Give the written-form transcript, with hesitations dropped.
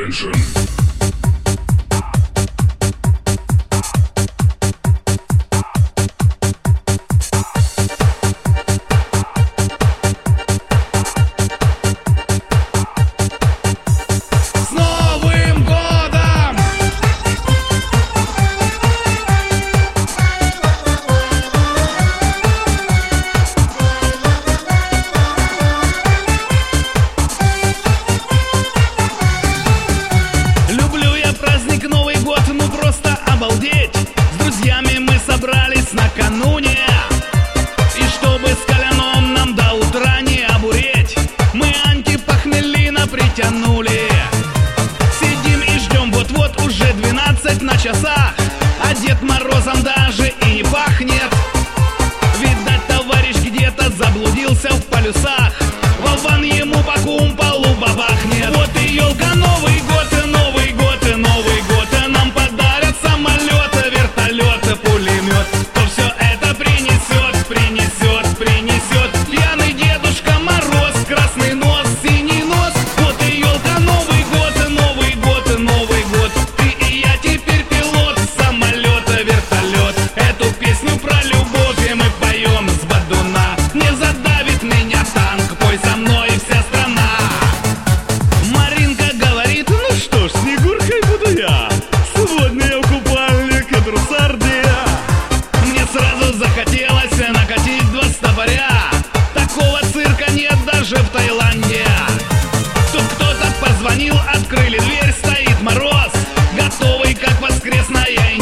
Attention. С друзьями мы собрались накануне, и чтобы с коляном нам до утра не обуреть, мы антипохмелина притянули. Сидим и ждем, вот-вот уже 12 на часах, а Дед Морозом даже и не пахнет. Видать, товарищ где-то заблудился в полюсах, Вован ему по кумполу бабахнет. Вот и елка, Новый год, и Новый год, и Новый год, и нам подарят самолет, вертолет, пулемет. Кто все это принесет, принесет, принесет? Пьяный Дедушка Мороз, красный нос, синий нос. Вот и елка, Новый год, и Новый год, и Новый год. Ты и я теперь пилот самолета, вертолет. Эту песню про любовь мы поем с бадуна. Не задавит меня танк, пой со мной вся страна. Маринка говорит: ну что ж, Снегуркой буду я. Сегодня я в купальник и трусардия. Мне сразу захотелось накатить 2 стопоря. Такого цирка нет даже в Таиланде. Тут кто-то позвонил, открыли дверь, стоит Мороз, готовый как воскресная